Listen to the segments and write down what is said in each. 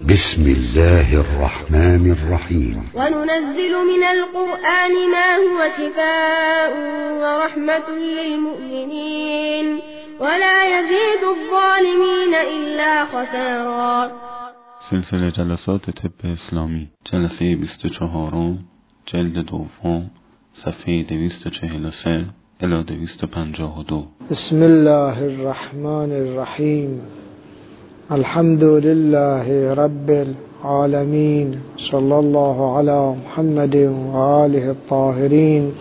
بسم الله الرحمن الرحيم. وننزل من القرآن ما هو شفاء ورحمة للمؤمنين ولا يزيد الظالمين إلا خسارا. سلسله جلسات طب اسلامی، جلسه 24، جلد دوم، صفحه 243 الی 252. بسم الله الرحمن الرحیم. الحمد لله رب العالمین، صلی الله علی محمد و آله الطاهرین.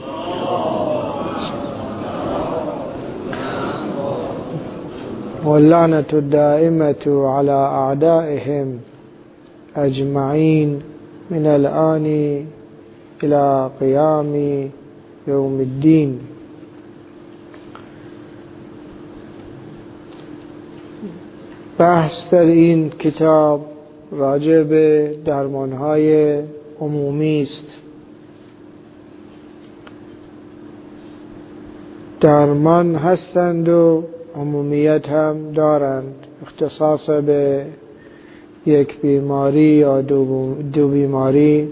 واللعنة الدائمة على أعدائهم أجمعين من الآن إلى قيام يوم الدين. بحث در این کتاب راجع به درمانهای عمومی است. درمان هستند و عمومیت هم دارند، اختصاص به یک بیماری یا دو بیماری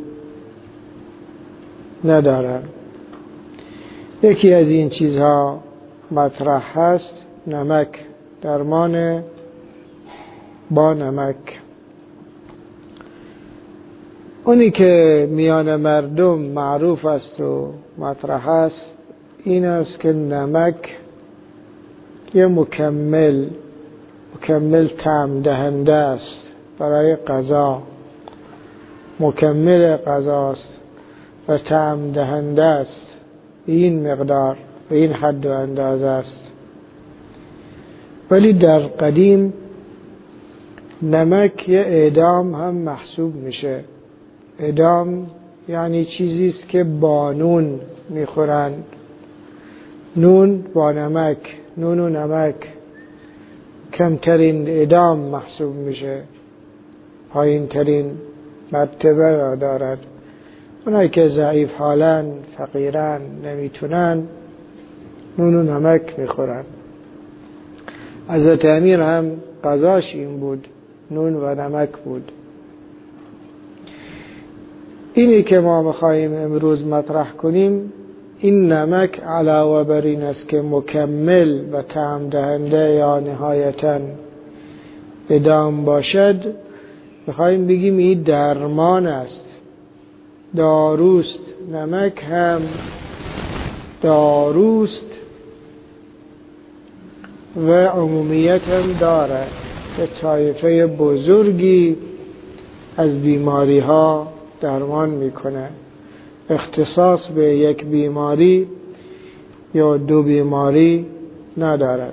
ندارند. یکی از این چیزها مطرح هست، نمک، درمان با نمک. اونی که میان مردم معروف است و مطرح است این است که نمک یه مکمل طعم دهنده است برای غذا، مکمل غذاست و طعم دهنده است. به این مقدار، به این حد و اندازه است. ولی در قدیم نمک یه اعدام هم محسوب میشه. اعدام یعنی چیزی است که با نون میخورند، نون با نمک، نون و نمک کمترین اعدام محسوب میشه، پایین ترین مرتبه را دارد. اونایی که ضعیف حالن، فقیرن، نمیتونن، نون و نمک میخورن. حضرت امیر هم غذاش این بود، نون و نمک بود. اینی که ما میخواییم امروز مطرح کنیم، این نمک علاوه بر این است که مکمل و طعم دهنده یا نهایتاً ادام باشد، میخواییم بگیم این درمان است، داروست. نمک هم داروست و عمومیت هم داره. به طایفه بزرگی از بیماری ها درمان میکنه، اختصاص به یک بیماری یا دو بیماری ندارد.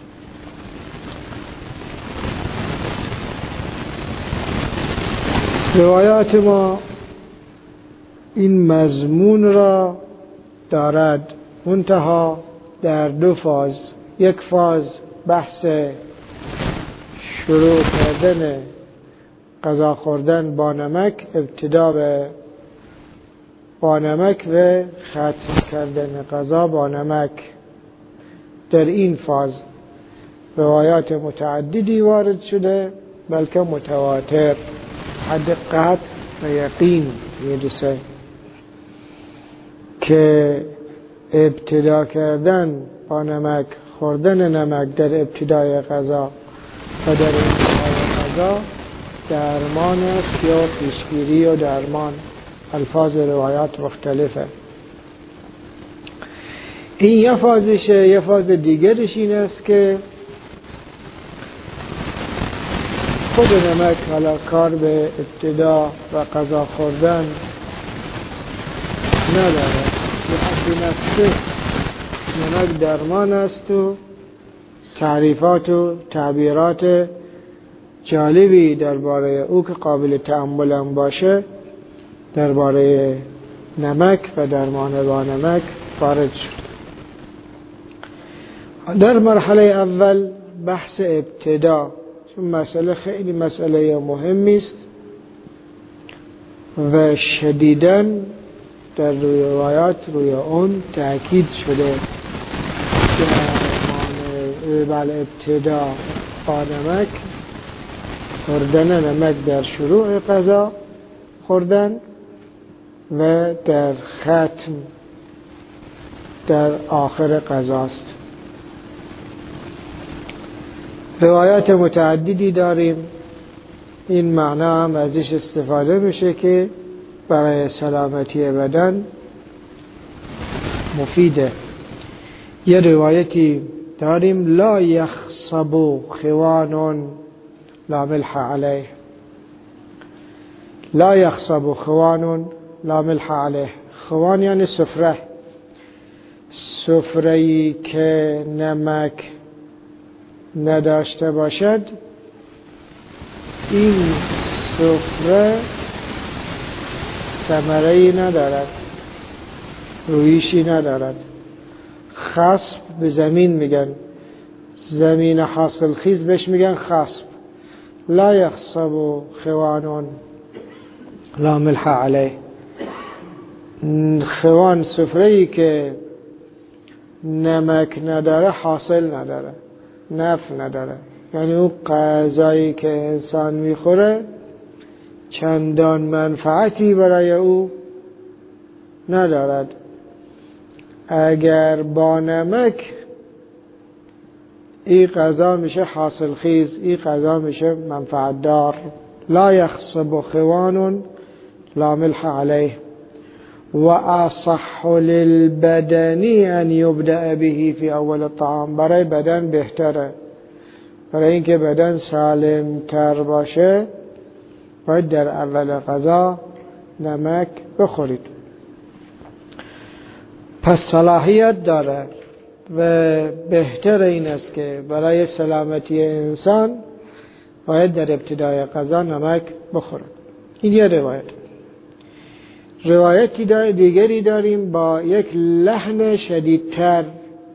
روایات ما این مضمون را دارد، منتها در دو فاز. یک فاز بحث شروع کردن غذا خوردن با نمک، ابتدا به با نمک و ختم کردن غذا با نمک. در این فاز روایات متعددی وارد شده، بلکه متواتر، حد قطع و یقین میرسه که ابتدا کردن با نمک، خوردن نمک در ابتدای غذا و در انتهای غذا درمان است یا پیشگیری و درمان. الفاظ روایات مختلفه. این یه فازشه. یه فاز دیگرش این است که خود نمک حالا کار به ابتدا و غذا خوردن نداره، به حد نفسه نمک درمان است و تعریفات و تعبیرات جالبی درباره او که قابل تأمل هم باشه درباره نمک و درمان با نمک وارد شد. در مرحله اول بحث ابتدا، چون مسئله خیلی مسئله مهمی است و شدیداً در روایات روی اون تأکید شده که درمان ابتدا با نمک خوردن نمک در شروع غذا خوردن و در ختم در آخر غذاست. روایات متعددی داریم، این معنا هم ازش استفاده میشه که برای سلامتی بدن مفیده. یه روایتی داریم لا یخصب خوان لا ملح علیه، لا یخصب خوان لا ملح علیه. خوان یعنی سفره، سفره‌ای که نمک نداشته باشد این سفره ثمره‌ای ندارد، رویشی ندارد. خصب به زمین میگن، زمین حاصل خیز بهش میگن خصب. لا یخصب خوان لا ملح علیه. خوان سفره‌ای که نمک نداره حاصل نداره، نفع نداره. یعنی اون غذایی که انسان میخوره چندان منفعتی برای او ندارد. اگر با نمک این غذا میشه حاصل خیز، این غذا میشه منفعت دار. لا یخصب خوان لا ملح علیه و اصح للبدن ان یبدأ به فی اول الطعام. برای بدن بهتره، برای اینکه بدن سالم تر باشه باید در اول غذا نمک بخورید. پس صلاحیت داره و بهتر این است که برای سلامتی انسان باید در ابتدای غذا نمک بخورد. این یه روایت. روایتی دیگری داریم با یک لحن شدیدتر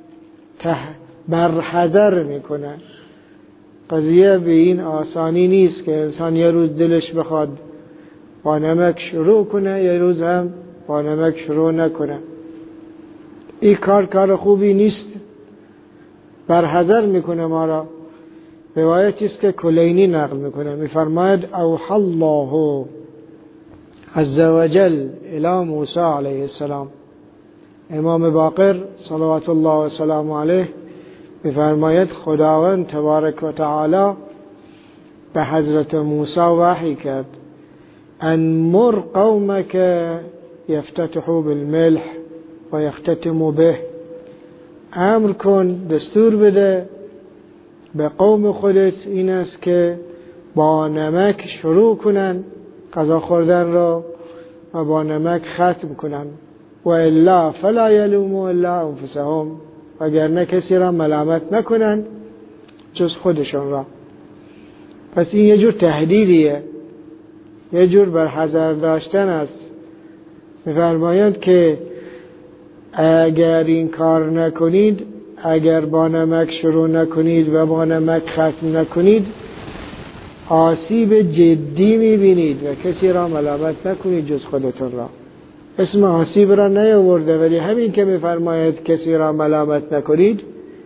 برحذر میکنه. قضیه به این آسانی نیست که انسان یه روز دلش بخواد با نمک شروع کنه، یه روز هم با نمک شروع نکنه. این کار خوبی نیست، برحذر میکنه ما را. روایتی است که کلینی نقل میکنه، میفرماید اوحى الله عز وجل الى موسی علیه السلام. امام باقر صلوات الله و سلام علیه میفرماید خداوند تبارک و تعالی به حضرت موسی وحی کرد ان مر قومک یفتتحوا بالملح و یختتموا به. امر کن، دستور بده به قوم خودت این است که با نمک شروع کنن غذا خوردن را و با نمک ختم کنن. و الا فلا یلوموا الا انفسهم. وگرنه کسی را ملامت نکنن جز خودشون را. پس این یه جور تهدیدیه، یه جور برحذر داشتن است. می‌فرمایند که اگر این کار نکنید، اگر با نمک شروع نکنید و با نمک ختم نکنید آسیب جدی می‌بینید و کسی را ملامت نکنید جز خودتون را. اسم آسیب را نیاورده ولی همین که می‌فرماید کسی را ملامت نکنید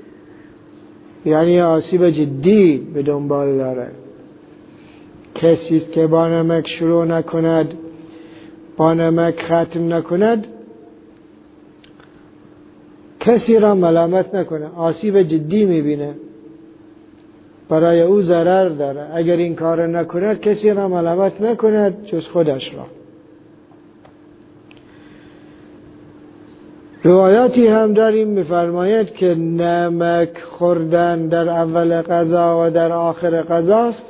یعنی آسیب جدی به دنبال داره. کسی که با نمک شروع نکند، با نمک ختم نکند، کسی را ملامت نکنه، آسیب جدی می‌بینه، برای او ضرر داره. اگر این کار نکند کسی را ملامت نکند جز خودش را. روایاتی هم داریم می‌فرماید که نمک خوردن در اول غذا و در آخر غذاست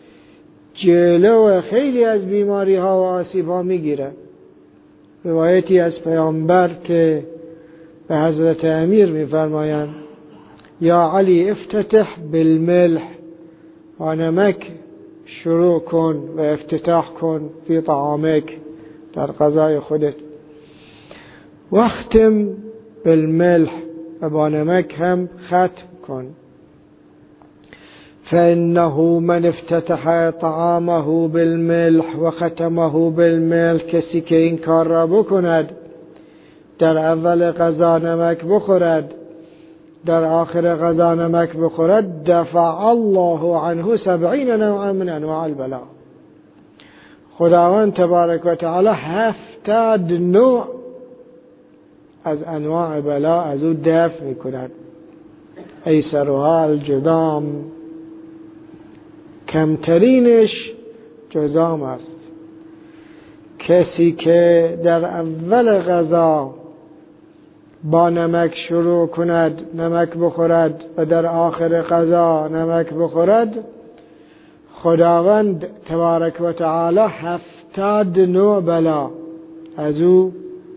جلو خیلی از بیماری ها و آسیب ها میگیره. روایتی از پیامبر که به حضرت امیر می‌فرمایند یا علی افتتح بالملح، و نمک شروع کن و افتتاح کن فی طعامک، در غذای خودت، واختم بالملح، و با نمک هم ختم کن. فإنه من افتتح طعامه بالملح و ختمه بالملح، کسی که این کار را بکند، در اول غذا نمک بخورد در آخر غذا نمک بخورد دفع الله عنه 70 نوعا من انواع البلاء. خداوند تبارک و تعالی 70 نوع از انواع بلا از او دفع میکند. ایسرها الجذام، کمترینش جذام است. کسی که در اول غذا با نمک شروع کند، نمک بخورد و در آخر غذا نمک بخورد، خداوند تبارک و تعالی 70 نوع بلا از او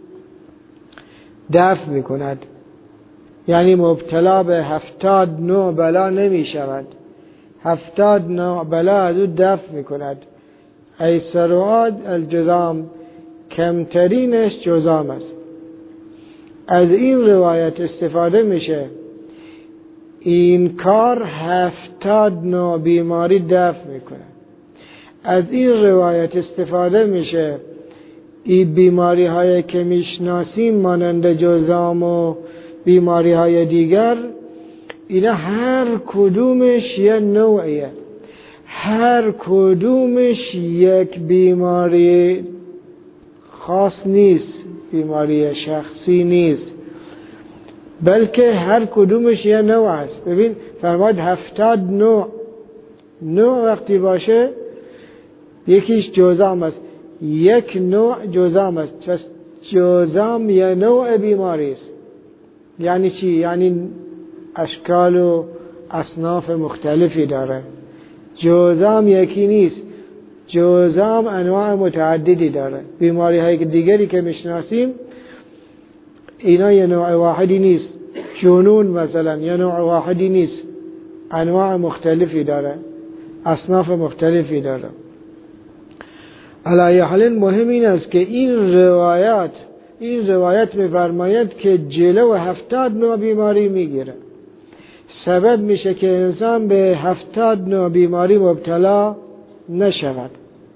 دفع می کند. یعنی مبتلا به 70 نوع بلا نمی شود، 70 نوع بلا از او دفع می کند. ایسرها الجذام، کمترینش جذام است. از این روایت استفاده میشه این کار 70 نوع بیماری دفع میکنه. از این روایت استفاده میشه این بیماری هایی که میشناسیم مانند جذام و بیماری های دیگر، اینا هر کدومش یه نوعیه، هر کدومش یک بیماری خاص نیست، بیماری شخصی نیست، بلکه هر کدومش یه نوع است. ببین فرماد 70 نوع وقتی باشه یکیش جذام است، یک نوع جذام است. پس جذام یه نوع بیماری است. یعنی چی؟ یعنی اشکال و اصناف مختلفی داره. جذام یکی نیست، جذام انواع متعددی داره. بیماری های دیگری که میشناسیم اینا یه نوع واحدی نیست. جنون مثلا یه نوع واحدی نیست، انواع مختلفی داره، اصناف مختلفی داره. علی حال مهم این است که این روایت می‌فرماید که جلو 70 نوع بیماری میگیره، سبب میشه که انسان به 70 نوع بیماری مبتلا نشود.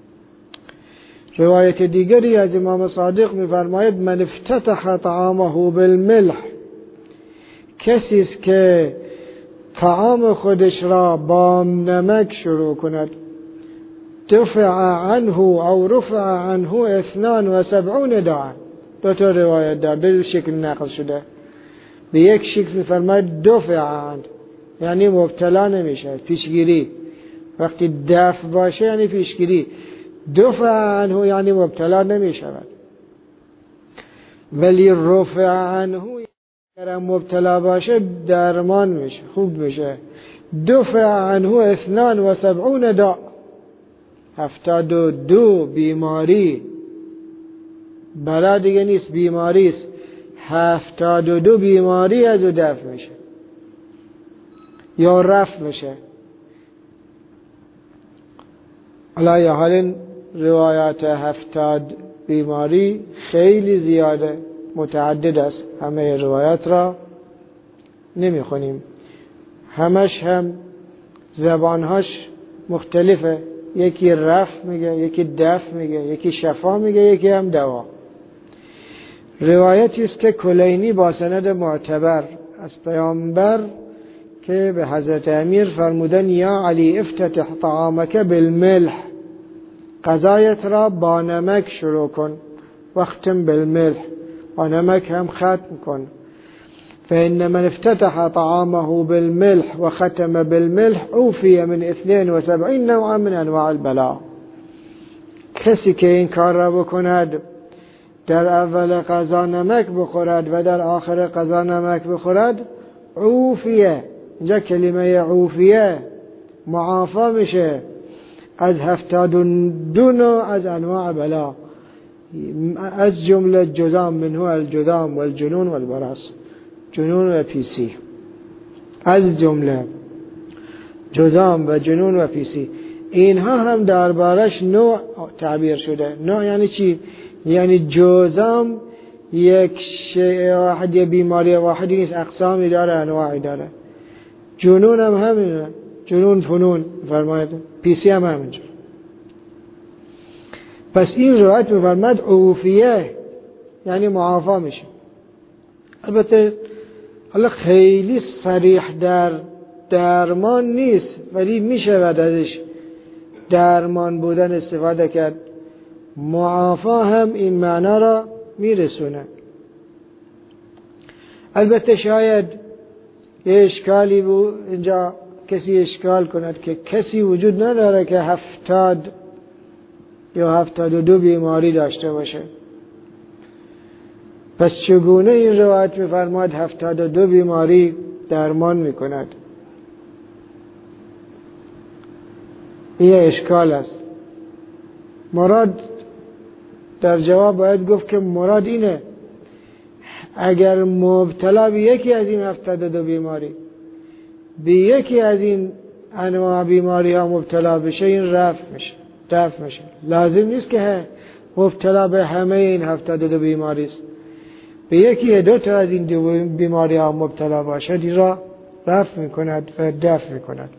روایت دیگری از امام صادق می‌فرماید من افتتح طعامه بالملح، کسی است که طعام خودش را با نمک شروع کند، دفع عنه او رفع عنه 72 داعا. دو تا روایت در دو شکل نقل شده. به یک شکل می‌فرماید دفع عنه یعنی مبتلا نمیشه، پیشگیری. وقتی دفع باشه یعنی پیشگیری، دفع عنه یعنی مبتلا نمیشود. ولی رفع عنه اگر مبتلا باشه درمان میشه، خوب میشه. دفع عنه 72 داع، 72 بیماری، بلا دیگه نیست، بیماری است. 72 بیماری از او دفع میشه یا رفع میشه. علی حال روایات 70 بیماری خیلی زیاده، متعدد است. همه روایات را نمیخونیم، همش هم زبانهاش مختلفه. یکی رفع میگه، یکی دفع میگه، یکی شفا میگه، یکی هم دوا. روایتی است که کلینی با سند معتبر از پیامبر که به حضرت امیر فرمودن یا علی افتتح طعامک بالملح، غذایت را با نمک شروع کن، واختم بالملح، با نمک هم ختم کن. فإن من افتتح طعامه بالملح وختم بالملح عوفی من 72 نوعا من انواع البلاء. کسی که این کار را بکند، در اول غذا نمک بخورد و در آخر غذا نمک بخورد، عوفیه، اینجا کلمه عوفیه معافا میشه از 72 نوع از انواع بلا، از جمله جذام، منه الجذام والجنون والبراس، جنون و پیسی، از جمله جذام و جنون و پیسی. اینها هم دربارش نوع تعبیر شده. نوع یعنی چی؟ یعنی جذام یک شیء واحد، یک بیماری واحدی نیست، اقسامی داره، انواعی داره. جنون هم همینه، جنون فنون فرماید، پیسی هم همینجور. پس این روایت می‌فرماید عوفیه یعنی معافا میشه. البته حالا خیلی صریح در درمان نیست، ولی میشه ازش درمان بودن استفاده کرد. معافا هم این معنا را میرسونه. البته شاید یه اشکالی بود اینجا، کسی اشکال کند که کسی وجود نداره که 70 یا 72 بیماری داشته باشه. پس چگونه این روایت می‌فرماید 72 بیماری درمان میکند؟ این اشکال است. مراد در جواب باید گفت که مراد اینه اگر مبتلا به یکی از این 72 بیماری، به یکی از این انواع بیماری ها مبتلا بشه، این رفع میشه. لازم نیست که مبتلا به همه این 72 بیماری است. به یکی یا دو تا از این بیماری ها مبتلا باشد، این را رفع میکند و دفع میکند.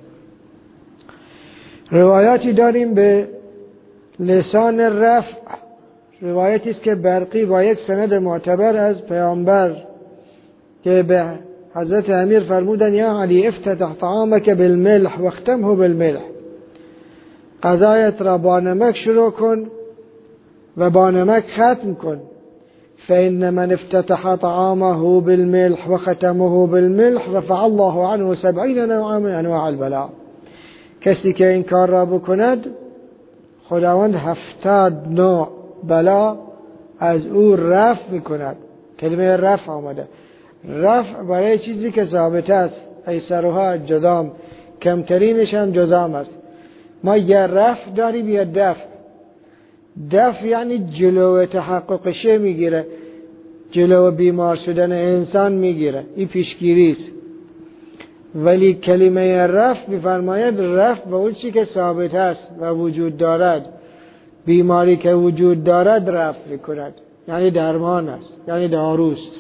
روایاتی داریم به لسان رفع. روایتی است که برقی با یک سند معتبر از پیامبر که به حضرت امیر فرمودن یا علی افتتح طعامک بالملح واختمه بالملح، غذایت را با نمک شروع کن و با نمک ختم کن. فإن من افتتح طعامه بالملح وختمه بالملح رفع الله عنه 70 نوعا من انواع البلاء. کسی که این کار را بکند، خداوند 70 نوع بلا از او رفع میکند. کلمه رفع آمده. رفع برای چیزی که ثابت است، ایسرها جذام، کمترینش هم جذام است. ما یا رفع داریم یا دفع. دفع یعنی جلو تحققش میگیره، جلو بیمار شدن انسان میگیره، این پیشگیری است. ولی کلمه رفع میفرماید رفع به اون چیزی که ثابت است و وجود دارد. بیماری که وجود دارد رفع میکند، یعنی درمان است، یعنی داروست.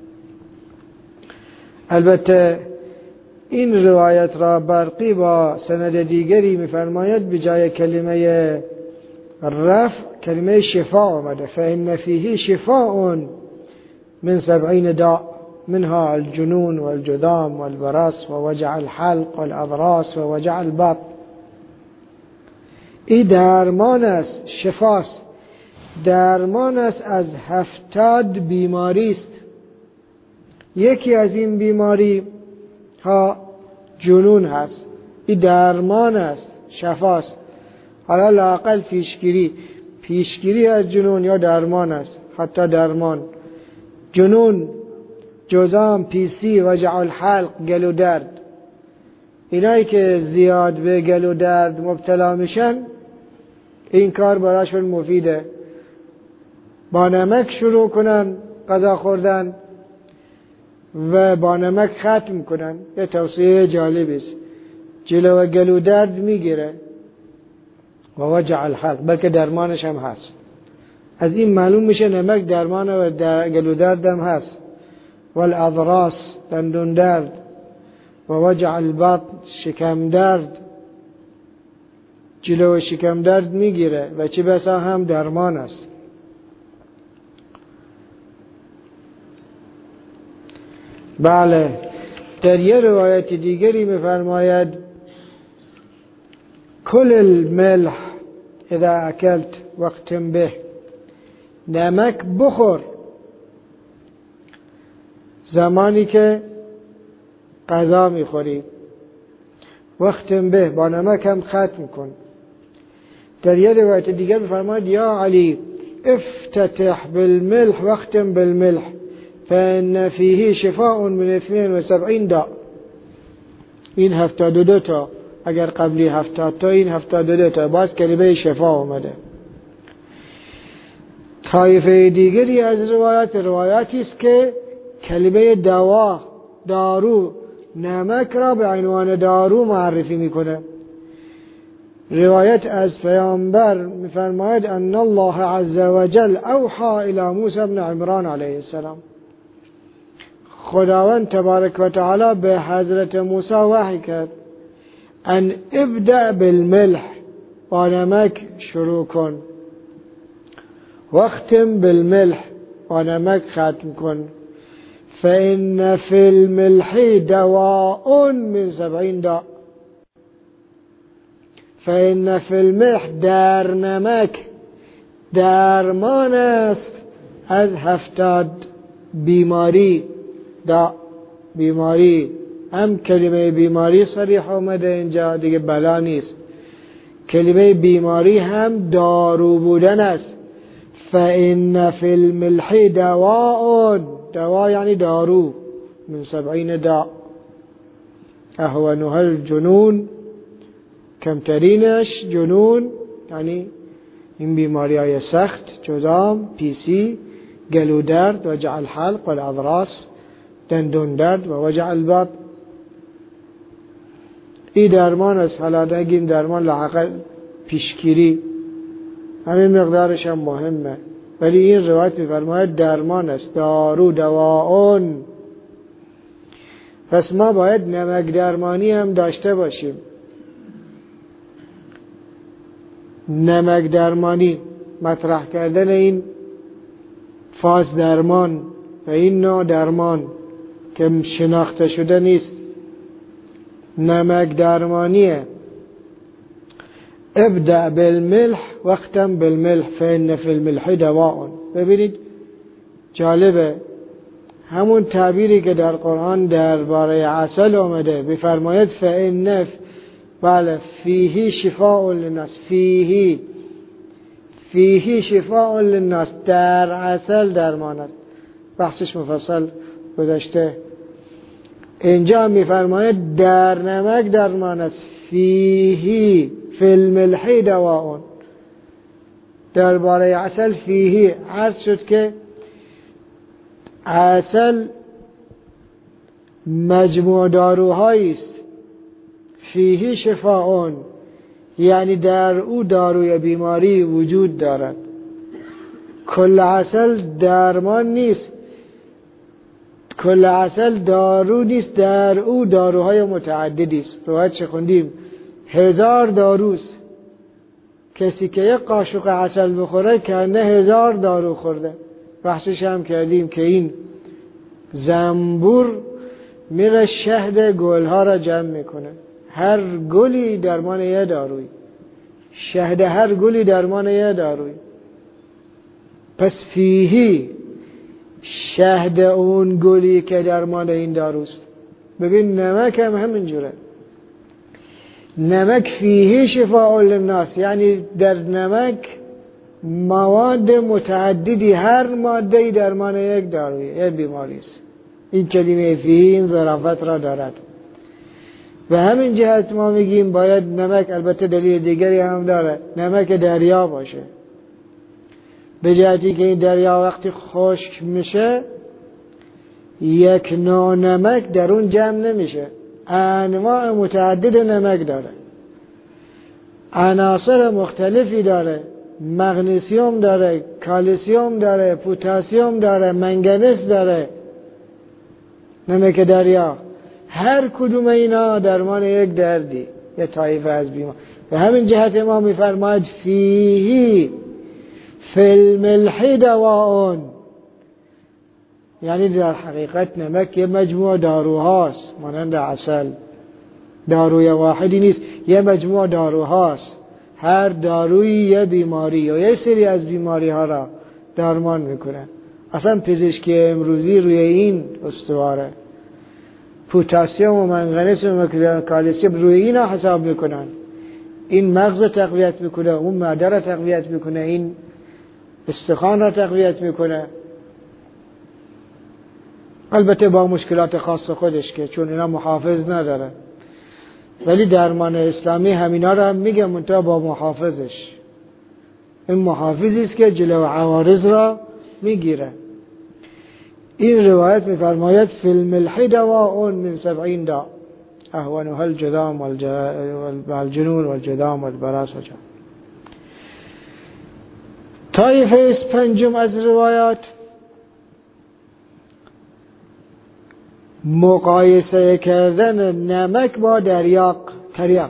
البته این روایت را برقی با سند دیگری میفرماید به جای کلمه رفع کلمه شفا آمده. فإن فیه شفاء من 70 داء منها الجنون والجذام والبرص ووجع الحلق والاضراس ووجع البطن. این درمان است، شفاست، درمان است از 70 بیماری است. یکی از این بیماری ها جنون هست، این درمان است، شفاست. حالا لااقل پیشگیری از جنون یا درمان است، حتی درمان. جنون، جذام، پیسی، وجع الحلق، گلو درد، اینایی که زیاد به گلو درد مبتلا میشن، این کار براشون مفیده. با نمک شروع کنن غذا خوردن و با نمک ختم کنن. یه توصیه جالبی است. جلو گلو درد میگیره و وجع الحلق، بلکه درمانش هم هست. از این معلوم میشه نمک درمان و گلو درد هم هست. والاضراس، دندون درد، و وجع البطن، شکم درد، جلو شکم درد میگیره و چه بسا هم درمان است. بله، در یه روایت دیگری میفرماید کل الملح اذا اکلت واختم به، نمک بخور زمانی که غذا میخوری، واختم به، با نمک هم ختم کن. در یه روایت دیگر میفرماید یا علی افتتح بالملح واختم بالملح فإن فیه شفاء من 72 داء. این 72 تا، اگر قبلی 70 تا، این 72 تا، باز کلمه شفا اومده. طایفه دیگری از روایاتی است که کلمه دوا، دارو، نمک را به عنوان دارو معرفی میکنه. روایت از پیامبر میفرماید ان الله عز وجل اوحى الى موسی بن عمران علیه السلام. خداوند تبارک و تعالی به حضرت موسی وحی کرد ان ابدأ بالملح، با نمک شروع کن، واختم بالملح، با نمک ختم کن. فإن فی الملح دواء من 70 داء. فإن فی الملح در نمک درمان است از 70 بیماری. بیماری هم کلمه بیماری صریح آمده اینجا، دیگه بلا نیست. کلمه بیماری هم دارو بودن است. فإن فی الملح دواء، دوا یعنی دارو، من 70 داء اهونها الجنون، کمترینش جنون یعنی این بیماری های سخت، جذام، پیسی، گلودرد، وجع الحلق والاضراس، دندون درد و وجع البطن. این درمان است. حالا نگیم درمان لحاقا پیشگیری، همین مقدارش هم مهمه، ولی این روایت می‌فرماید درمان است، دارو دواءون. پس ما باید نمک درمانی هم داشته باشیم. نمک درمانی، مطرح کردن این فاز درمان و این نوع درمان که شناخته شده نیست، نمک درمانیه. ابدأ بالملح واختم بالملح فإن فی الملح دواء. ببینید جالبه، همون تعبیری که در قرآن درباره عسل آمده بفرماید فإن بله فیه شفاء للناس، فیه شفاء للناس، در عسل درمان است. بحثش مفصل گذشته. اینجا میفرماید در نمک درمان است. فیه فی الملح دواء. درباره عسل فیه عرض شد که عسل مجموع داروهایی است. فیه شفاء یعنی در او داروی بیماری وجود دارد. کل عسل درمان نیست، کل عسل دارو نیست، در او داروهای متعددی است. روایت چه خوندیم 1000 داروست. کسی که یک قاشق عسل بخوره کنه 1000 دارو خورده. بحثش هم کردیم که این زنبور میره شهد گلها را جمع میکنه، هر گلی درمان یه داروی، شهد هر گلی درمان یه داروی. پس فیهی شهد اون گلی که درمان این داروست. ببین نمک هم همینجوره. نمک فیهی شفاء للناس، یعنی در نمک مواد متعددی، هر ماده درمان یک داروی، یک بیماری است. این کلمه فیهی این ظرافت را دارد. و همین جهت ما میگیم باید نمک، البته دلیل دیگری هم داره، نمک دریا باشه. به جهتی که این دریا وقتی خشک میشه یک نوع نمک در اون جمع نمیشه، انواع متعدد نمک داره، عناصر مختلفی داره، مغنیسیوم داره، کالسیوم داره، پتاسیم داره، منگنز داره. نمک دریا هر کدوم اینا درمان یک دردی، یک طایفه از بیمار. به همین جهت ما میفرماید فیهی فی الملح دواء، یعنی در حقیقت نمک یه مجموعه داروهاست، مانند عسل داروی واحدی نیست، یه مجموعه داروهاست. هر دارویی یه بیماری یا یه سری از بیماری ها را درمان میکنه. اصلا پزشکی امروزی روی این استواره، پتاسیم و منگنز و کالسیم روی اینا حساب میکنن. این مغز تقویت میکنه، اون معده را تقویت میکنه، این استخوان را تقویت میکنه. البته با مشکلات خاص خودش که چون اینا محافظ نداره، ولی درمان اسلامی همینا را هم میگه منتها با محافظش. این محافظی است که جلو عوارض را میگیره. این روایت میفرماید فی الملح دواء من 70 داء اهونها الجذام والجنون والجذام والبراس وجه. طایفه پنجم از روایات مقایسه کردن نمک با تریاق.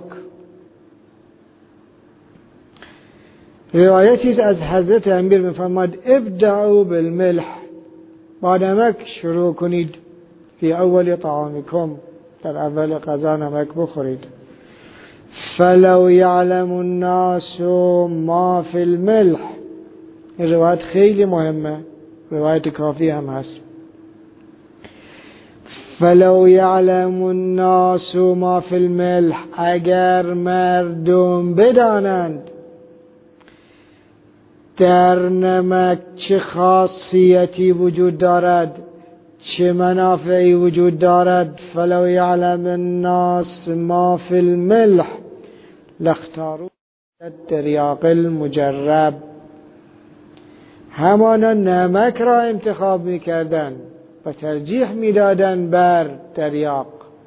روایتی از حضرت امیر میفرماید ابدعوا بالملح با نمک شروع کنید. فی اول طعامکم، در اول غذا نمک بخورید. فلو یعلم الناس ما فی الملح، این روایت خیلی مهمه، روایت کافی هم هست. فلو یعلم الناس ما فی الملح، اگر مردم بدانند در نمک چه خاصیتی وجود دارد، چه منافعی وجود دارد. فلو یعلم الناس ما فی الملح لاختاروا التریاق المجرب، همانا نمک را انتخاب می‌کردند و ترجیح می‌دادند بر تریاق.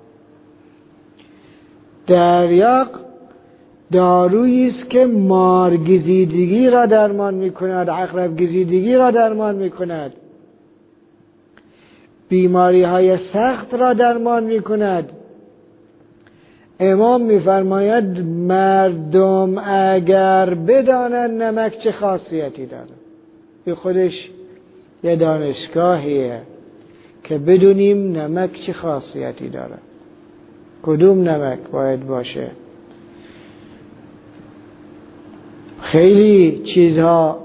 تریاق دارویی است که مارگزیدگی را درمان می‌کند، عقرب گزیدگی را درمان می‌کند، بیماری‌های سخت را درمان می‌کند. امام می‌فرماید مردم اگر بدانند نمک چه خاصیتی دارد، این خودش یه دانشگاهیه که بدونیم نمک چه خاصیتی داره، کدوم نمک باید باشه. خیلی چیزها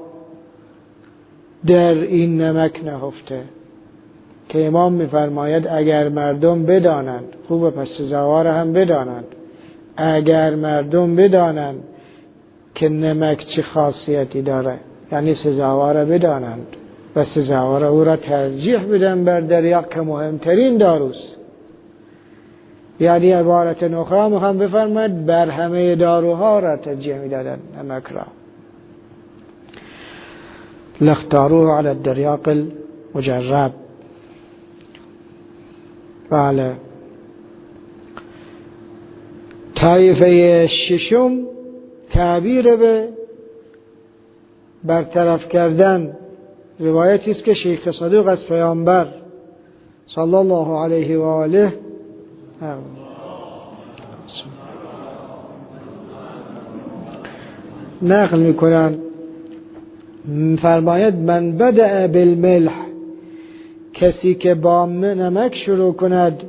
در این نمک نهفته که امام میفرماید اگر مردم بدانند، خوبه پس سزاوار هم بدانند، اگر مردم بدانند که نمک چه خاصیتی داره، یعنی سزاوار بدانند و سزاوار او را ترجیح بدن بر تریاق که مهمترین داروست. یعنی عبارت اخرى میخوام بفرماید بر همه داروها را ترجیح میدادن نمک را. لاختاروه علی التریاق المجرب. بله. طایفه ششم تعبیر به برطرف کردن، روایتی است که شیخ صدوق از پیامبر صلی الله علیه و آله نقل میکنن، فرماید من بدأ بالملح، کسی که با نمک شروع کند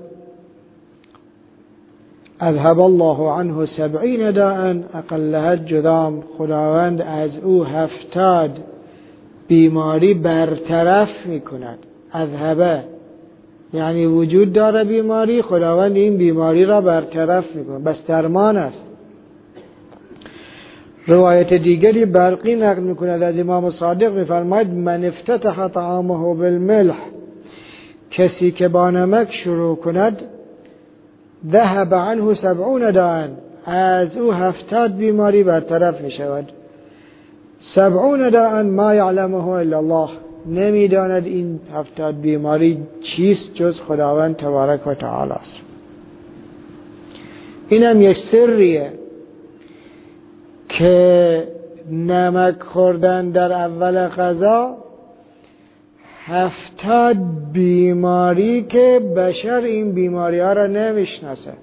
اذهب الله عنه 70 داء اقلها جذام، خداوند از او 70 بیماری برطرف میکند. اذهبه یعنی وجود داره بیماری، خداوند این بیماری را برطرف میکنه، بس درمان است. روایت دیگری برقی نقل میکند از امام صادق، میفرماید من افتتح طعامه بالملح، کسی که با نمک شروع کند ذهب عنه 70 داء، از او 70 بیماری برطرف میشود. 70 داء ما یعلمه الا الله، نمیداند این 70 بیماری چیست جز خداوند تبارک و تعالی است. اینم یک سریه که نمک خوردن در اول غذا 70 بیماری که بشر این بیماری ها را نمیشناسه،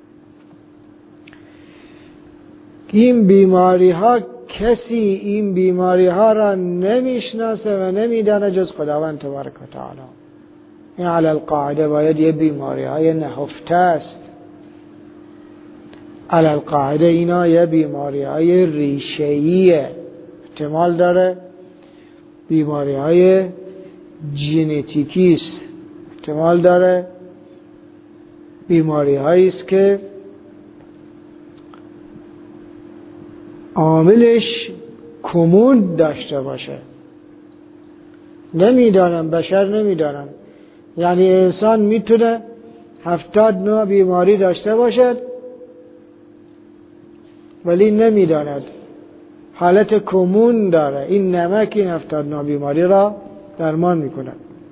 این بیماری ها کسی این بیماری ها را نمیشناسه و نمیدانه جز خداوند تبارک و تعالی. این علی القاعده باید یه بیماری های نهفته است، علی القاعده اینا یه بیماری های ریشه‌ایه، احتمال داره بیماری های ژنتیکی است، احتمال داره بیماری هایی است که عاملش کمون داشته باشه. نمیدانم، بشر نمیدانم. یعنی انسان میتونه 70 نوع بیماری داشته باشد ولی نمیداند، حالت کمون داره. این نمک این 70 نوع بیماری را درمان میکنه.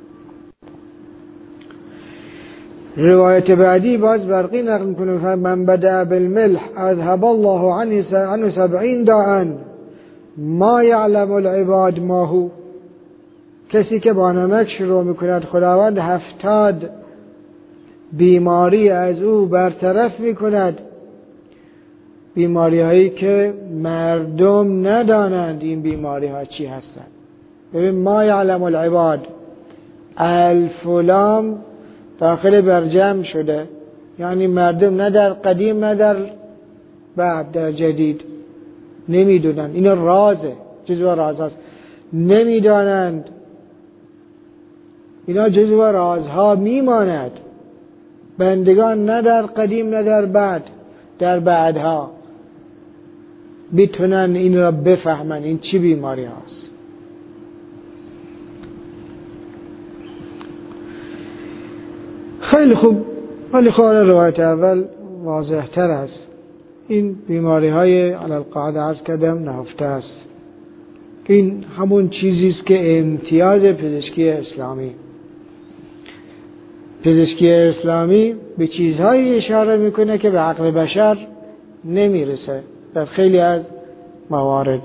روایت بعدی باز برقی نقل میکنه من بدأ بالملح اذهب الله عنه 70 داء ما یعلم العباد ما هو، کسی که با نمک شروع میکند خداوند 70 بیماری از او برطرف میکند، بیماری هایی که مردم ندانند این بیماری ها چی هستند. ببین ما یعلم العباد، الف و لام داخل بر جمع شده، یعنی مردم نه در قدیم نه در بعد در جدید نمیدونن. این رازه، جزو راز هست، نمیدانند. اینا جزو رازها میماند. بندگان نه در قدیم نه در بعد، در بعدها بتونن این را بفهمن این چی بیماری هست. خیلی خوب، ولی خب روایت اول واضح تر است. این بیماری های علالقاعده عرض کردم نهفته است. این همون چیزی است که امتیاز پزشکی اسلامی. پزشکی اسلامی به چیزهایی اشاره میکنه که به عقل بشر نمیرسه در خیلی از موارد.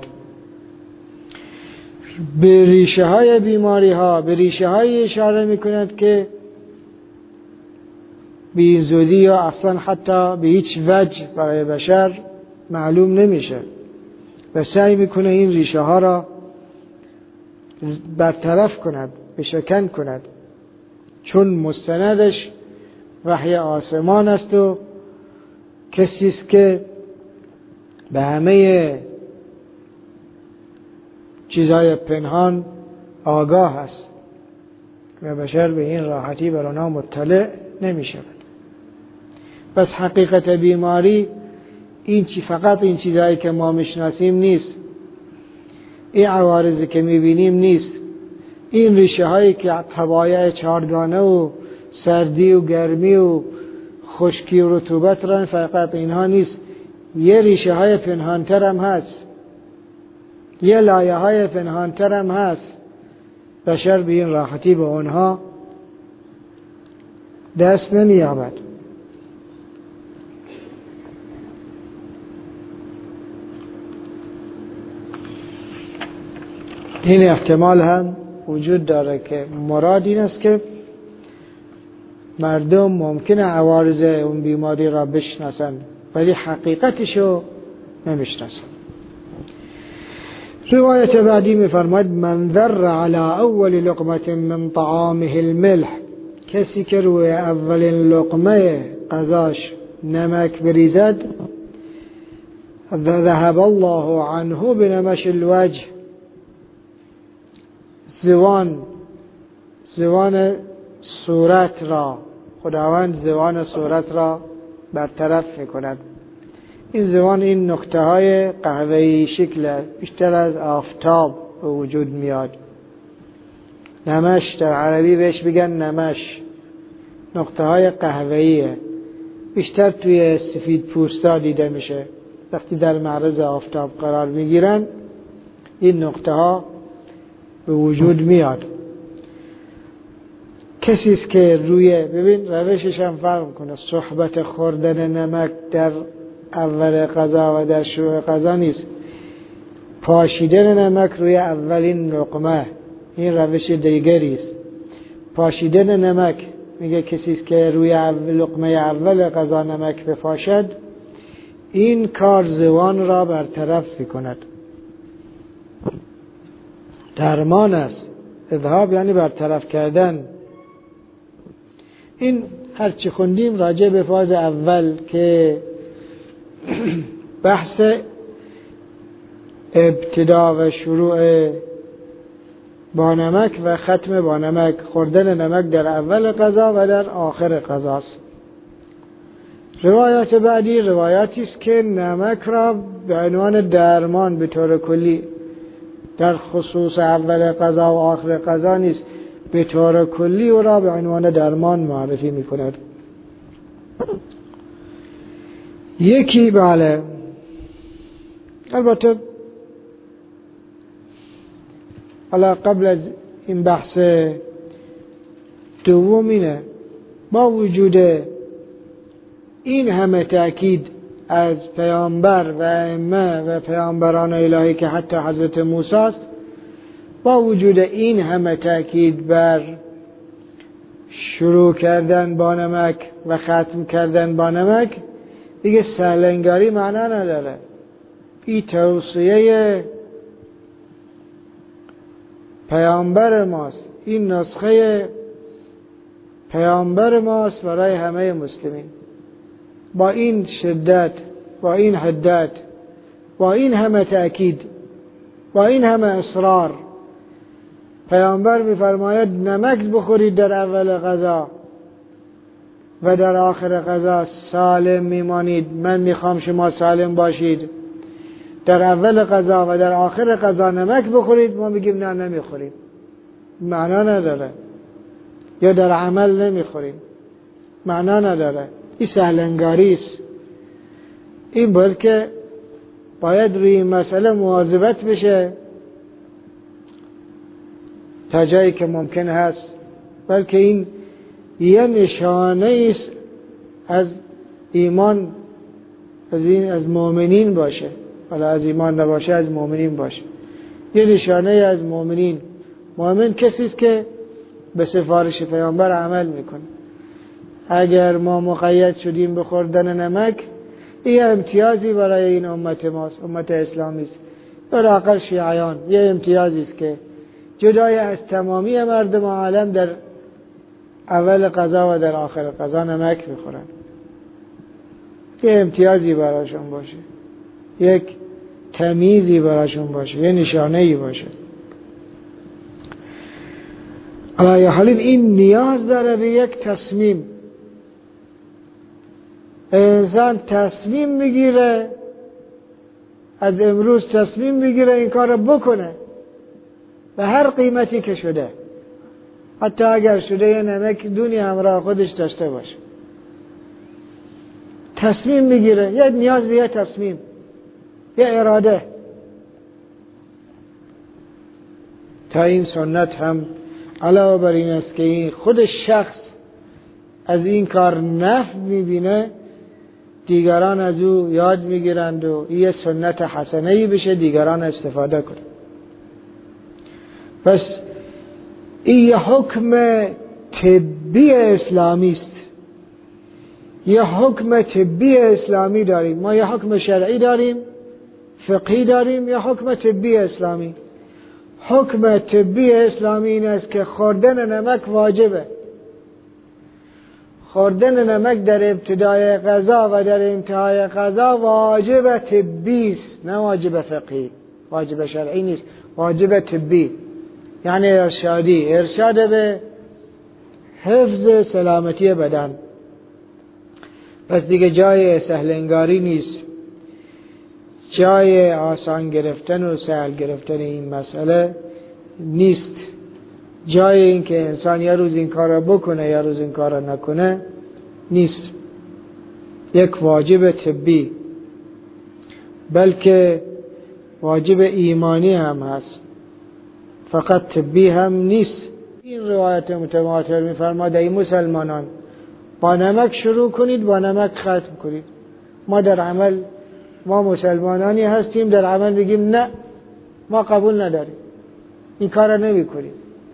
به ریشه های بیماری ها، به ریشه های اشاره میکند که به این زودی یا اصلا حتی به هیچ وجه برای بشر معلوم نمیشه و سعی میکنه این ریشه ها را برطرف کند، بشکن کند، چون مستندش وحی آسمان است و کسی است که به همه چیزهای پنهان آگاه است و بشر به این راحتی بر آنها مطلع نمی شود. پس حقیقت بیماری این فقط این چیزهایی که ما میشناسیم نیست، این عوارضی که میبینیم نیست، این ریشه هایی که طبایع چهارگانه و سردی و گرمی و خشکی و رطوبت را فقط اینها نیست، یه ریشه های پنهانتر هم هست، یه لایه های پنهانتر هم هست. بشر به این راحتی به اونها دست نمی‌یابد. این احتمال هم وجود داره که مراد این است که مردم ممکنه عوارض اون بیماری را بشناسن ولی حقیقتشو نمیشناسن. روایت بعدی میفرماید من ذر على اول لقمه من طعامه الملح، کسی که روی اولین لقمه غذاش نمک بریزد ذهب الله عنه بنمش الوجه، زوان صورت را خداوند زوان صورت را برطرف میکند. این زوان این نقطه های قهوه‌ای شکل بیشتر از آفتاب به وجود میاد. نمش در عربی بهش بگن نمش، نقطه های قهوه‌ایه، بیشتر توی سفید پوستا دیده میشه. وقتی در معرض آفتاب قرار میگیرن این نقطه ها به وجود میاد. کسی است که ببین روشش هم فرق کنه، صحبت خوردن نمک در اول غذا و در شروع غذا نیست. پاشیدن نمک روی اولین لقمه این روش دیگری است. پاشیدن نمک میگه کسی است که روی لقمه اول غذا نمک بپاشد این کار زوان را برطرف میکند. درمان است. اذهاب یعنی برطرف کردن. این هرچی خوندیم راجع به فاز اول که بحث ابتدا و شروع با نمک و ختم با نمک، خوردن نمک در اول غذا و در آخر غذاست. روایات بعدی روایاتی است که نمک را به عنوان درمان به طور کلی در خصوص اول غذا و آخر غذا نیست، به طور کلی او را به عنوان درمان معرفی می کند. یکی بله، البته حالا قبل از این بحث دوم اینه، با وجود این همه تأکید از پیامبر و ائمه و پیامبران الهی که حتی حضرت موسی است، با وجود این همه تأکید بر شروع کردن با نمک و ختم کردن با نمک دیگه سهلنگاری معنا نداره. این توصیه پیامبر ماست، این نسخه پیامبر ماست برای همه مسلمین. با این شدت، با این حدت، با این همه تأکید، با این همه اصرار پیامبر می‌فرماید نمک بخورید در اول غذا و در آخر غذا سالم میمانید. من میخوام شما سالم باشید. در اول غذا و در آخر غذا نمک بخورید. ما میگیم نه نمیخوریم، معنا نداره. یا در عمل نمیخوریم، معنا نداره. این سهلنگاری است. این بلکه باید روی این مسئله مواظبت بشه تا جایی که ممکن هست. بلکه این یه نشانه است از ایمان، از مؤمنین باشه. ولی از ایمان نباشه، از مؤمنین باشه. یه نشانه از مؤمنین. مؤمن کسی است که به سفارش پیامبر عمل میکنه. اگر ما مقید شدیم به خوردن نمک، این امتیازی برای این امت ماست، امت اسلامی است. بلااقل شیعیان یه امتیازی است که جدای از تمامی مردم عالم در اول قضا و در آخر قضا نمک میخورن. یه امتیازی براشون باشه، یک تمیزی براشون باشه، یه نشانه‌ای باشه. علی حال این نیاز داره به یک تصمیم. انسان تصمیم میگیره، از امروز تصمیم میگیره این کار رو بکنه به هر قیمتی که شده، حتی اگر شده یه نمک دونی همراه خودش داشته باشه. تصمیم میگیره، یه نیاز به یه تصمیم، یه اراده. تا این سنت هم علاوه بر این است که این خود شخص از این کار نفع میبینه، دیگران از او یاد میگیرند و این سنت حسنه‌ای بشه، دیگران استفاده کنند. پس این حکم طبی اسلامی است. یه حکم طبی اسلامی داریم. ما یه حکم شرعی داریم، فقهی داریم، یه حکم طبی اسلامی. حکم طبی اسلامی این است که خوردن نمک واجبه. خوردن نمک در ابتدای غذا و در انتهای غذا واجب طبی است، نه واجب فقهی. واجب شرعی نیست، واجب طبی، یعنی ارشاد به حفظ سلامتی بدن. پس دیگه جای سهلنگاری نیست، جای آسان گرفتن و سهل گرفتن این مسئله نیست. جای این که انسان یه روز این کار را بکنه یا روز این کار را نکنه نیست. یک واجب طبی، بلکه واجب ایمانی هم هست، فقط طبی هم نیست. این روایت متواتر می‌فرماید ای مسلمانان با نمک شروع کنید، با نمک ختم کنید. ما در عمل، ما مسلمانانی هستیم در عمل بگیم نه، ما قبول نداریم، این کار را نمی کنیم.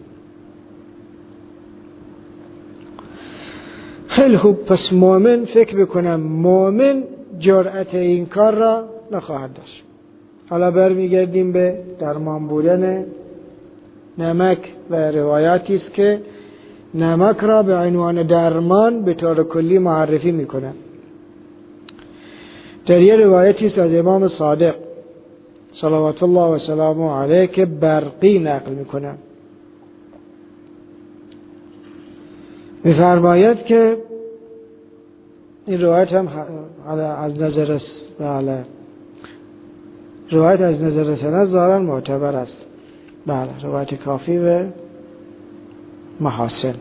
خیلی خوب. پس مؤمن فکر بکنم مؤمن جرأت این کار را نخواهد داشت. حالا برمیگردیم به درمان بودن نمک و روایاتی است که نمک را به عنوان درمان به طور کلی معرفی میکنه. در یه روایتی است از امام صادق صلوات الله و سلامه علیه که برقی نقل میکنه، میفرماید که این روایت هم از نظر روایت از نظر سند ظاهراً معتبر است. بله، روایت کافی و محاسن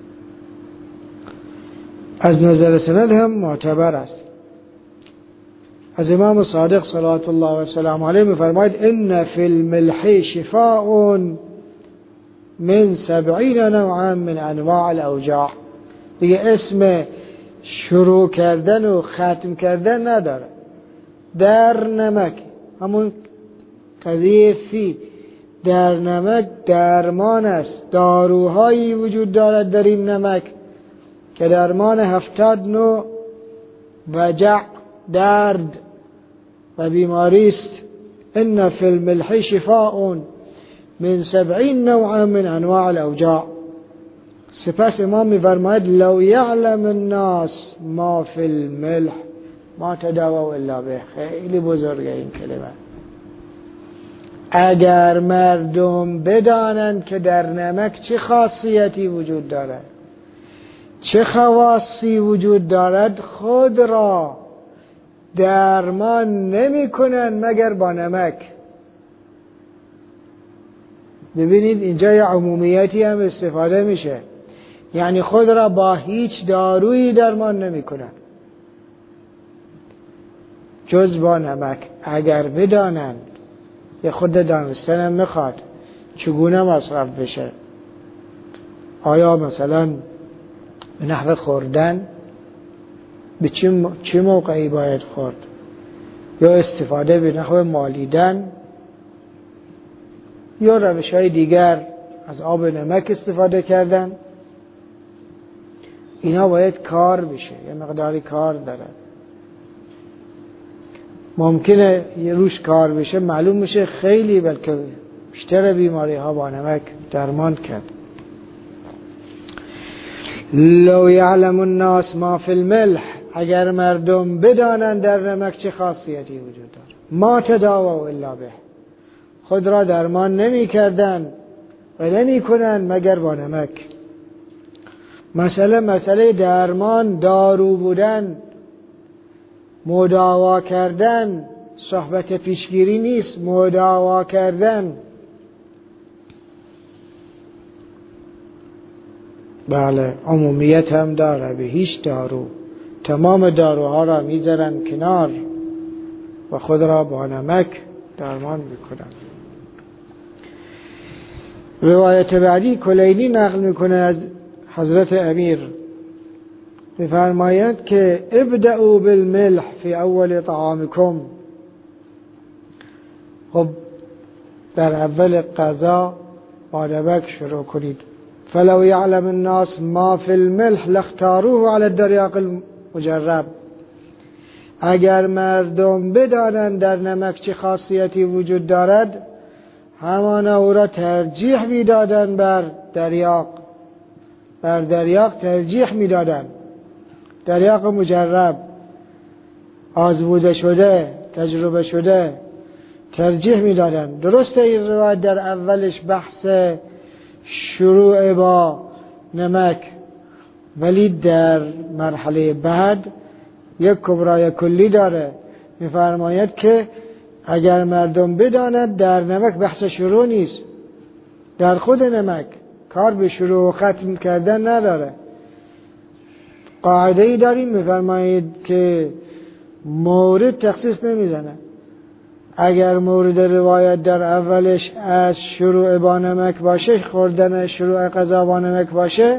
از نظر سند هم معتبر است. از امام صادق صلوات الله و سلام علیه می‌فرماید ان فی الملح شفاء من 70 نوعا من انواع الاوجاع. دیگه اسم شروع کردن و ختم کردن نداره. در نمک، همون قضیه فی، در نمک درمان است. داروهایی وجود دارد در این نمک که درمان 70 نوع وجع، درد و بیماری است. ان فی الملح شفاء من 70 نوعا من انواع الاوجاع. سپس امام می‌فرماید لو یعلم الناس ما فی الملح ما تداووا الا به. خیلی بزرگه این کلمه. اگر مردم بدانند که در نمک چه خاصیتی وجود دارد، چه خواصی وجود دارد، خود را درمان نمی کنند مگر با نمک. ببینید اینجا یه عمومیتی هم استفاده میشه، یعنی خود را با هیچ دارویی درمان نمی کنند جز با نمک. اگر بدانند، یه خود دانستن هم میخواد چگونه مصرف بشه. آیا مثلا به نحو خوردن به چه موقعی باید خورد، یا استفاده به نحو مالیدن، یا روش های دیگر از آب نمک استفاده کردن، اینا باید کار بشه، یه مقداری کار داره. ممکنه یه روش کار بشه معلوم میشه خیلی بلکه بیشتر بیماری ها با نمک درمان کرد. لو یعلم الناس ما فی الملح، اگر مردم بدانند در نمک چه خاصیتی وجود دارد، ما تداووا الا به، خود را درمان نمی کردن و نمی کنند مگر با نمک. مسئله درمان، دارو بودن، مداوا کردن، صحبت پیشگیری نیست، مداوا کردن. بله، عمومیت هم داره، به هیچ دارو. تمام داروها را میذارن کنار و خود را با نمک درمان میکنن. روایت بعدی کلینی نقل میکنه از حضرت امیر، میفرماید که ابدأوا بالملح فی اول طعامکم. خب در اول غذا با نمک شروع کنید. فلو یعلم الناس ما فی الملح لاختاروه علی الدریاق المجرب. اگر مردم بدانند در نمک چه خاصیتی وجود دارد، همانا او را ترجیح میدادند بر دریاق ترجیح میدادند. دریاق مجرب، آزموده شده، تجربه شده، ترجیح میدادند. درسته این روایت در اولش بحث شروع با نمک، ولی در مرحله بعد یک کبرای کلی داره. میفرماید که اگر مردم بداند در نمک بحث شروع نیست، در خود نمک کار به شروع و ختم کردن نداره. قاعده ای داریم، میفرماید که مورد تخصیص نمیزنه. اگر مورد روایت در اولش از شروع با نمک باشه، خوردن شروع غذا با نمک باشه،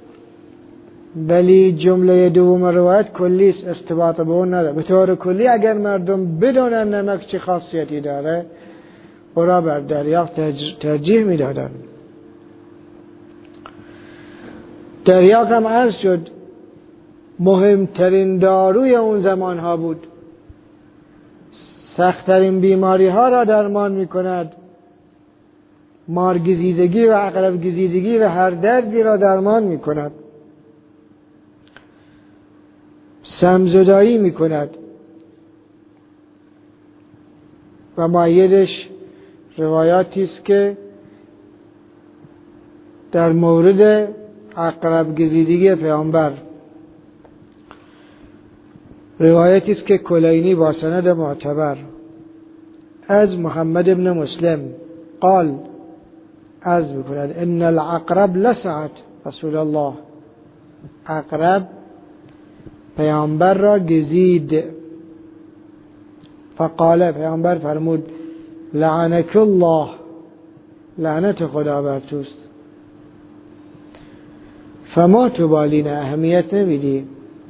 ولی جمله دوم روایت کلی است، ارتباط به اون نداره. به طور کلی اگر مردم بدونن نمک چه خاصیتی داره، او را بر دریاق ترجیح میدادن. دریاق هم عرض شد مهمترین داروی اون زمان ها بود. سختترین بیماری ها را درمان می کند. مارگزیدگی و عقرب گزیدگی و هر دردی را درمان می کند. سمزدایی می کند. و مؤیدش روایاتی است که در مورد عقرب گزیدگی پیامبر، روایتی است که کلینی با سند معتبر از محمد ابن مسلم قال از بکند ان العقرب لسعت رسول الله. عقرب پیامبر را گزید. فقال، پیامبر فرمود لعنک الله، لعنت خدا بر توست. فما تبالین، اهمیت نمیدی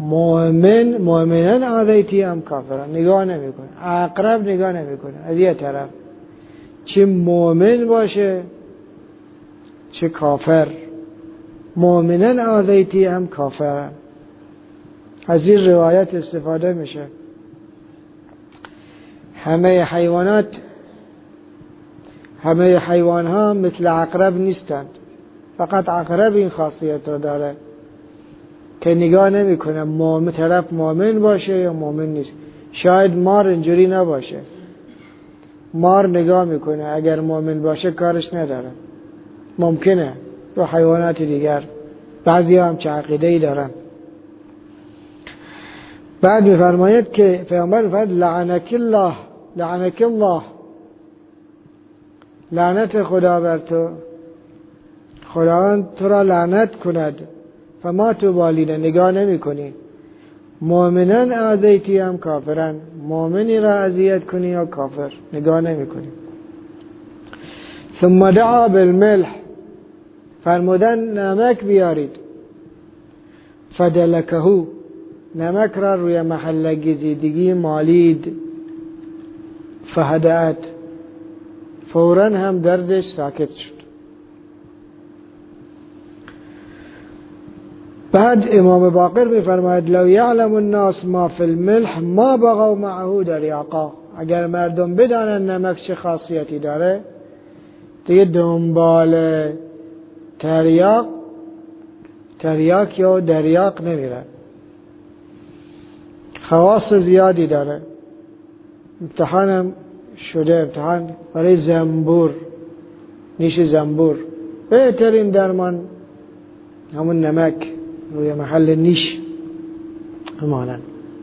مؤمنن آذیتی ام کافرن، نگاه نمیکنه. عقرب نگاه نمیکنه از یه طرف، چه مؤمن باشه چه کافر. مؤمنن آذیتی ام کافرن، از این روایت استفاده میشه. همه حیوان ها مثل عقرب نیستند. فقط عقرب این خاصیت رو داره که نگاه نمیکنه طرف مؤمن باشه یا مؤمن نیست. شاید مار اینجوری نباشه، مار نگاه میکنه، اگر مؤمن باشه کارش نداره. ممکنه تو حیوانات دیگر بعضی هم چه عقیده‌ای دارن. بعد میفرماید که پیامبر فرمود لعنک الله، لعنک الله، لعنت خدا بر تو، خداوند تو را لعنت کند. فما تو بالیده، نگاه نمی کنی مؤمنان اذیتی هم کافرن، مؤمنی را اذیت کنی یا کافر، نگاه نمی کنی. ثم دعا بالملح، فرمودن نمک بیارید. فدلکهو، نمک را روی محل گزیدگی مالید. فهدأت، فوراً هم دردش ساکت شد. بعد امام باقر میفرماید لو یعلم الناس ما فی الملح ما بغوا معه دریاقا، اگر مردم بدانن نمک چه خاصیتی داره دیگه دنبال تریاک یا دریاق نمیرن. خواص زیادی داره. امتحانم شده، امتحان برای زنبور، نیش زنبور، بهترین درمان همون نمک روی محل نیش همانن.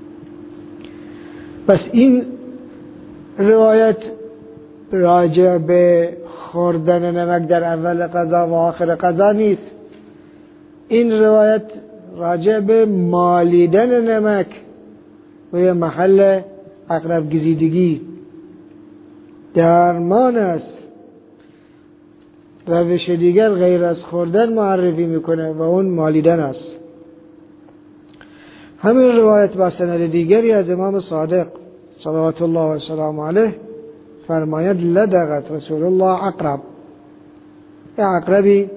پس این روایت راجع به خوردن نمک در اول غذا و آخر غذا نیست. این روایت راجع به مالیدن نمک روی محل عقرب گزیدگی درمان است. روش دیگر غیر از خوردن معرفی میکنه و اون مالیدن است. همین روایت با سند دیگری از امام صادق صلوات الله و سلام علیه فرماید لدغت رسول الله عقرب، یه عقربی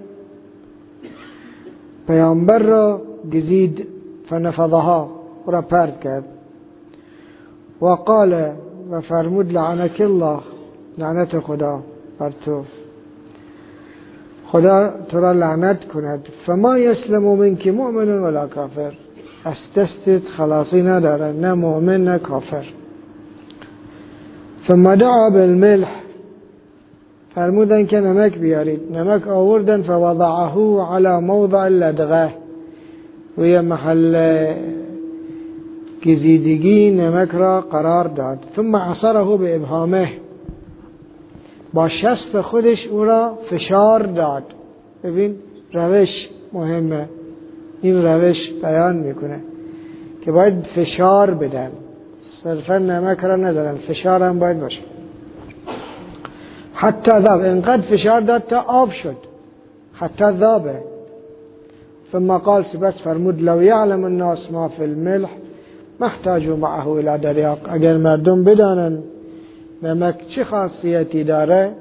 پیامبر را گزید، فنفضها، را پرد کرد. و قال، و فرمود لعنک الله، لعنت خدا بر تو، خدا تو را لعنت کند. فما یسلم منک مؤمن ولا کافر، از دستت خلاصی نداره، نه مؤمن نه کافر. ثم دعا بالملح، فرمودن که نمک بیارید. نمک آوردن، فوضعه على موضع اللدغه، روی محل گزیدگی نمک را قرار داد. ثم عصره به ابهامه، با شست خودش او را فشار داد. ببین روش مهمه، این روش بیان میکنه که باید فشار بدن، صرفا نمک را ندارن، فشار هم باید باشه. حتی ذاب، انقدر فشار داد تا آب شد، حتی ذابه. ثم قال، سپس فرمود لو یعلم الناس ما فی الملح ما احتاجوا معه الى دریاق، اگر مردم بدانن نمک چه خاصیتی داره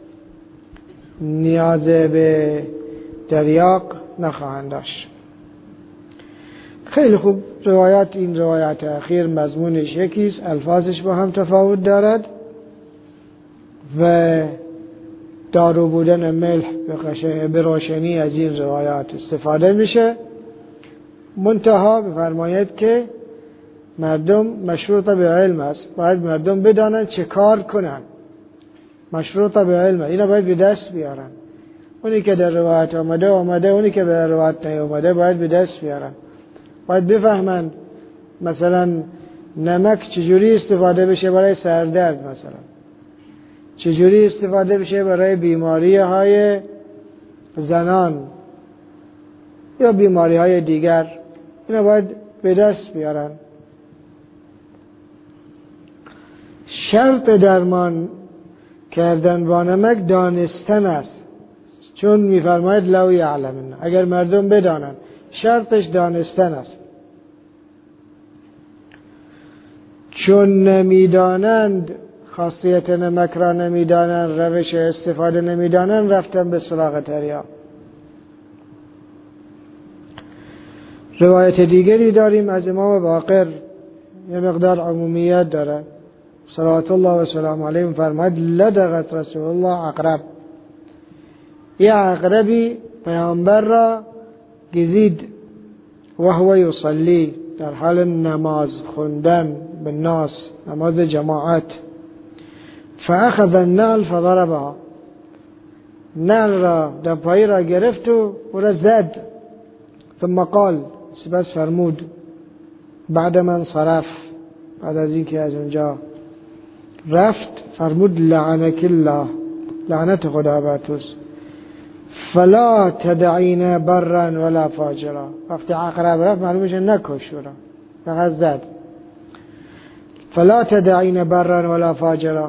نیاز به دریاق نخواهند داشت. خیلی خوب. این روایات اخیر مضمونش یکیست، الفاظش با هم تفاوت دارد و دارو بودن ملح به روشنی از این روایات استفاده میشه. منتها بفرماید که مردم مشروط به علم است، باید مردم بدانن چه کار کنن، مشروط به علم، اینا باید به دست بیارن. اونی که در روایت آمده، اونی که در روایت نیامده باید به دست بیارن. باید بفهمن مثلا نمک چجوری استفاده بشه برای سردرد، مثلا چجوری استفاده بشه برای بیماری های زنان یا بیماری های دیگر، اینا باید به دست بیارن. شرط درمان کردن با نمک دانستن است، چون میفرماید لو یعلمن، اگر مردم بدانن، شرطش دانستن است. چون نمیدانند، خاصیت نمک را نمیدانند، روش استفاده نمیدانند، رفتن به سراغ تریاق. روایت دیگری داریم از امام باقر، یه مقدار عمومیت داره. صلوات الله و سلام علیه فرماید لدغت رسول الله عقرب، یه عقربی پیامبر را گزید و هو یصلی، در حال نماز خوندن به ناس، نماز جماعت. فاخذ النعل فضربها، نعل را در پای را گرفت و او را زد. ثم قال، سپس فرمود بعد من صرف، بعد از اینکه از اونجا رفت فرمود لعنک الله، لعنت خدا بر توست. فلا تدعین برا ولا فاجرا، وقتی عقرب رفت معلوم میشه نکش را، فقط زد. فلا تدعین برا ولا فاجرا،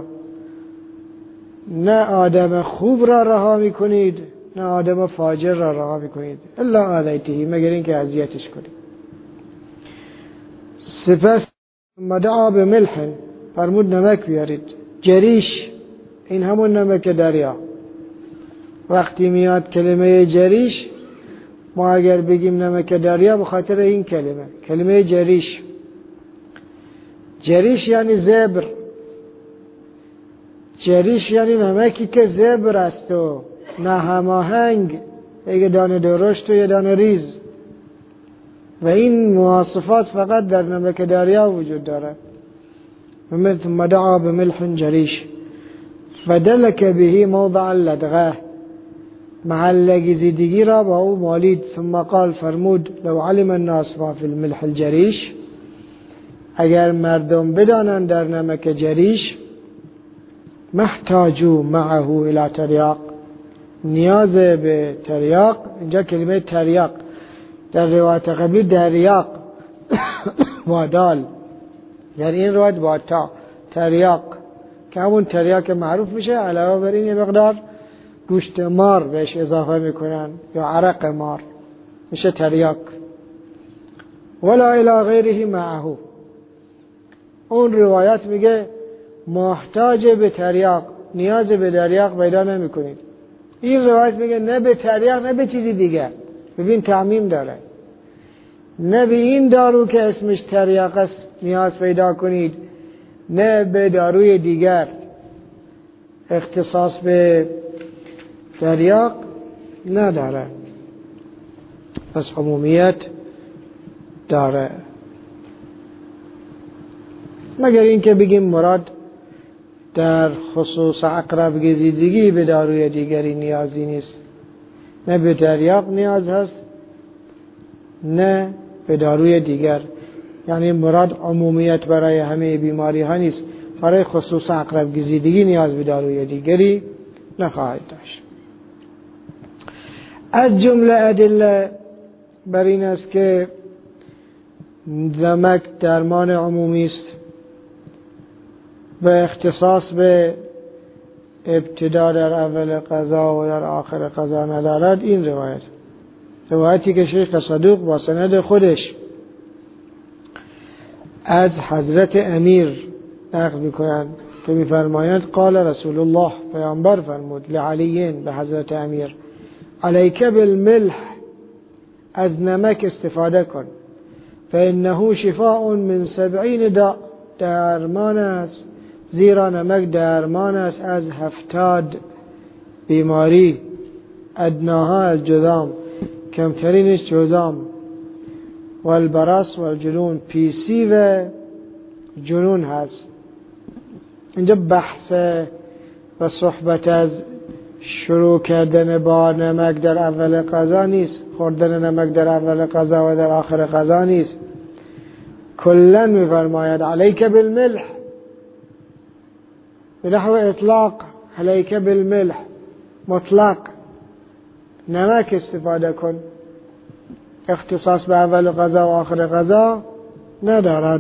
نه آدم خوب را رها میکنید نه آدم فاجر را رها میکنید، الا آذیته، مگر اینکه اذیتش کنید. سپس مدعا به ملح، فرمود نمک بیارید. جریش، این همون نمک دریا. وقتی میاد کلمه جریش، ما اگر بگیم نمک دریا به خاطر این کلمه جریش. جریش یعنی زبر، جریش یعنی نمکی که زبر است و نه هماهنگ، یک دانه درشت و یک دانه ریز، و این مواصفات فقط در نمک دریا وجود داره. ثم دعا بملح جریش فدلک به موضع اللدغه، محل گزیدگی را با او مالید. ثم قال، فرمود لو علم الناس ما فی الملح الجریش، اگر مردم بدانند در نمک جریش، محتاجو معه الى تریاق، نیاز به تریاق، اینجا کلمه تریاق در روایت قبلی دریاق با دال، در این روایت با تا، تریاق که همون تریاق معروف میشه. علاوه بر این یه مقدار گوشت مار بهش اضافه میکنن یا عرق مار، میشه تریاق. ولا الی غیره معه، اون روایت میگه محتاج به تریاق، نیاز به تریاق پیدا نمیکنید. این روایت میگه نه به تریاق نه به چیزی دیگر. ببین تعمیم داره، نه به این دارو که اسمش تریاق است نیاز پیدا کنید، نه به داروی دیگر. اختصاص به تریاق نداره، پس عمومیت داره. مگر اینکه بگیم مراد در خصوص عقرب گزیدگی به داروی دیگری نیازی نیست، نه به تریاق نیاز هست نه به داروی دیگر. یعنی مراد عمومیت برای همه بیماری ها نیست، برای خصوص عقرب گزیدگی نیاز به داروی دیگری نخواهد داشت. از جمله ادله بر این است که نمک درمان عمومی است و اختصاص به ابتدا در اول قضا و در آخر قضا ندارد. این روایتی که شیخ صدوق با سند خودش از حضرت امیر نقل میکنند که میفرمایند قال رسول الله، پیامبر فرمود لعلی، به حضرت امیر، علیک بالملح، از نمک استفاده کن، فانه شفاء من 70 داء، درمان است، زیرا نمک درمان است از 70 بیماری. ادناها از جذام، کمترینش جذام، و البرص و الجنون، پیسی و جنون هست. اینجا بحث و صحبت از شروع کردن با نمک در اول قضا نیست، خوردن نمک در اول قضا و در آخر قضا نیست. کلن میفرماید علیک بالملح، به نحو اطلاق، علیک بالملح مطلق، نمک استفاده کن، اختصاص به اول قضا و آخر قضا ندارد.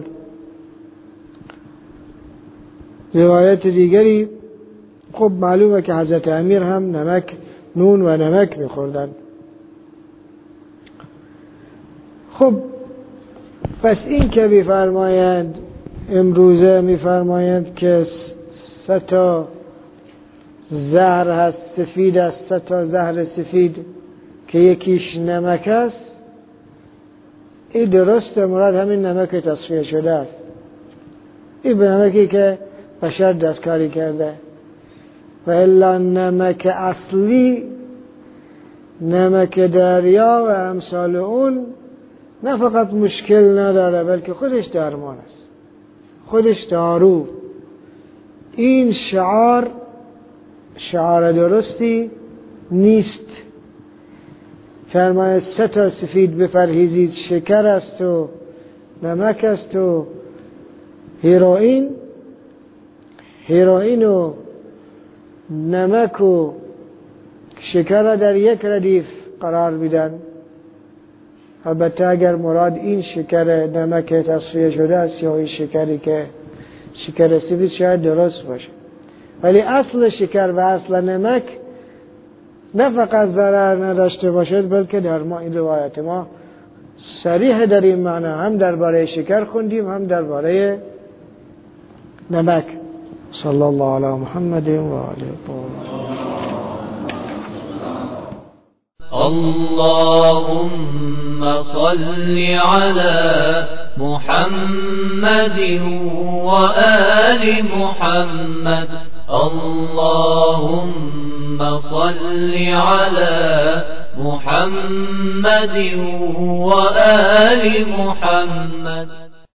روایت دیگری خب معلومه که حضرت امیر هم نمک، نون و نمک میخوردن. خب پس این که میفرمایند امروزه میفرمایند که 3 تا زهر هست سفید است، 3 تا زهر سفید که یکیش نمک است، این درست مراد همین نمک تصفیه شده است. این به نمکی که بشر دستکاری کرده. و الا نمک اصلی نمک دریا و امثال اون نه فقط مشکل نداره بلکه خودش درمان است، خودش دارو. این شعار درستی نیست. فرمای 3 تا سفید بپرهیزید، شکر است و نمک است و هیروئین و نمک و شکر را در یک ردیف قرار میدن. البته اگر مراد این شکر نمک تصفیه شده است یا این شکری که شکر سفید شاید درست باشه، ولی اصل شکر و اصل نمک نه فقط ضرر نداشته باشد بلکه در ما این روایت ما صریح در این معنی، هم درباره شکر خوندیم هم درباره نمک. صلی الله علی محمد و آله الطاهرین. اللهم صل على محمد وآل محمد. اللهم صل على محمد وآل محمد.